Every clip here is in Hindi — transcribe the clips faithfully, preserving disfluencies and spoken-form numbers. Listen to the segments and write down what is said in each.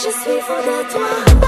Je suis fou de toi.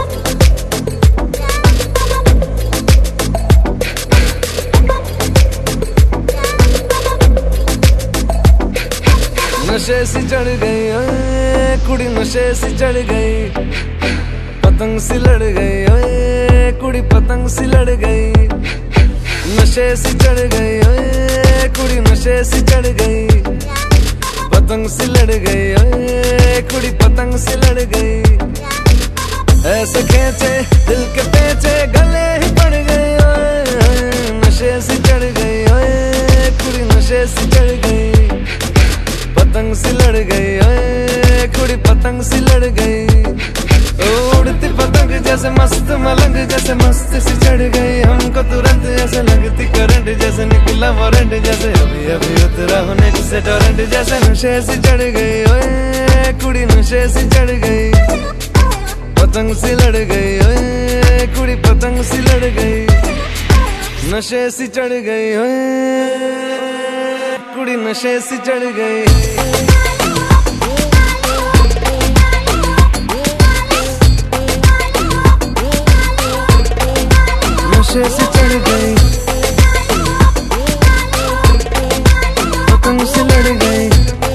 नशे सी चढ़ गई ओए कुड़ी, नशे सी चढ़ गई, पतंग सी लड़ गई ओए कुड़ी, पतंग सी लड़ गई। नशे सी चढ़ गई ओए कुड़ी, नशे सी चढ़ गई, पतंग सी लड़ गई ओए कुड़ी, पतंग सी लड़ गई। ऐसे खेचे दिल के पेचे गले ही पड़ गई ओए, नशे सी चढ़ गई ओए कुड़ी, नशे सी चढ़ गई, पतंग सी लड़ गई ओए कुड़ी, पतंग सी लड़ गई। उड़ती पतंग जैसे मस्त मलंग, जैसे मस्त सी चढ़ गई हमको तुरंत, ऐसे लगती करंट, जैसे निकला वारंट, जैसे अभी अभी उतरा होने से टोरेंट, जैसे नशे सी चढ़ गई ओए कुड़ी, नशे सी चढ़ गई, पतंग सी लड़ गई ओए कुड़ी, पतंग सी लड़ गई। नशे सी चढ़ गई ओए कुड़ी, नशे सी चढ़ गई। नशे सी चढ़ गई, पतंग सी लड़ गई।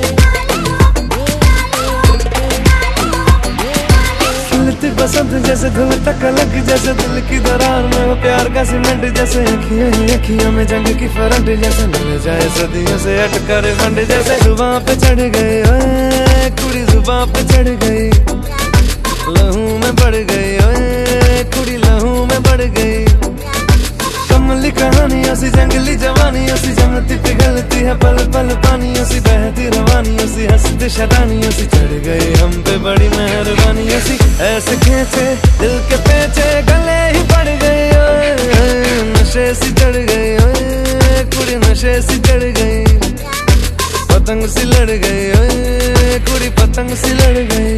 खिलती बसंत जैसे धुल तक लग, जैसे दिल की दरार में वो प्यार का सीमेंट, जैसे अखियों ही अखियों में जंग की फरंट, जैसे मिल जाए सदियों से अटकर फंड, जैसे जुबां पे चढ़ गई ओए कुड़ी, जुबां पे चढ़ गई, लहू में बढ़ गई ओए कुड़ी, लहू में बढ़ गई। कमली कहानियों सी जंगली जवानियों सी, जमती पिघलती है पल पल पानियों सी, बहती रवानियों सी, हंसती शरानियों सी, चढ़ गई हम पे बड़ी मेहरबानियों सी। ऐसे खेचे दिल के पेचे गले ही पड़ गई ओए, नशे सी चढ़ गई ओए कुड़ी, नशे सी चढ़ गई, पतंग सी लड़ गई ओए कुड़ी, पतंग सी लड़ गई।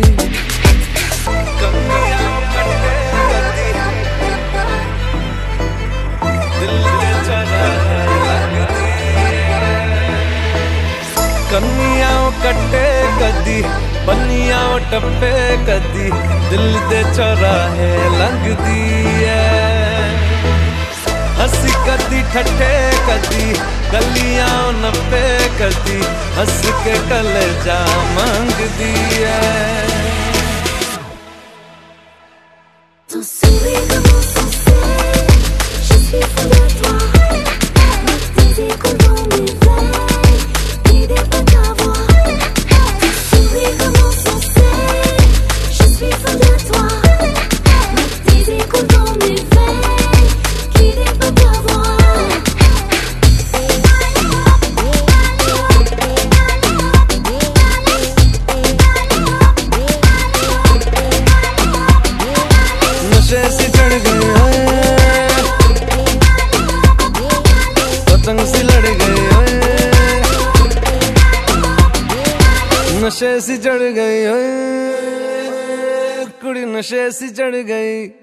कन्नियाओ कट्टे कदी, बन्नियाओ टप्पे कदी, दिल दे चौराहे लंघदी है। हंसी कदी ठट्ठे कदी, गलियां नप्पे कदी, हंस के कलेजा मांगदी है। Ton sourire commence sans cesse, je suis fou de toi. Mettre tes échos dans mes veines, l'idée pas t'avoir. Ton sourire commence sans cesse, je suis fou de toi. Mettre tes échos dans mes veines, l'idée pas t'avoir. नशे सी चढ़ गई ओए, पतंग सी लड़ गई ओए, नशे सी चढ़ गई ओए कुड़ी, नशे सी चढ़ गई।